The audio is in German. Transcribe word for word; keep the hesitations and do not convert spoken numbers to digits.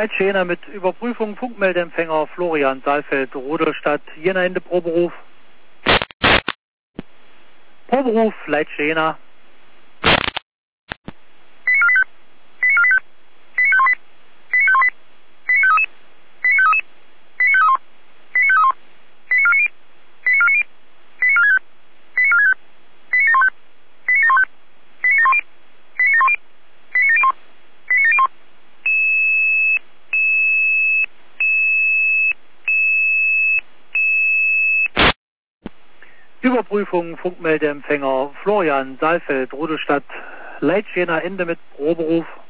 Leitschäner mit Überprüfung Funkmeldeempfänger Florian Saalfeld, Rudolstadt, Jena Ende Proberuf. Proberuf Leitschäner. Überprüfung Funkmeldeempfänger Florian Saalfeld, Rudolstadt, Leitschäner Ende mit Proberuf.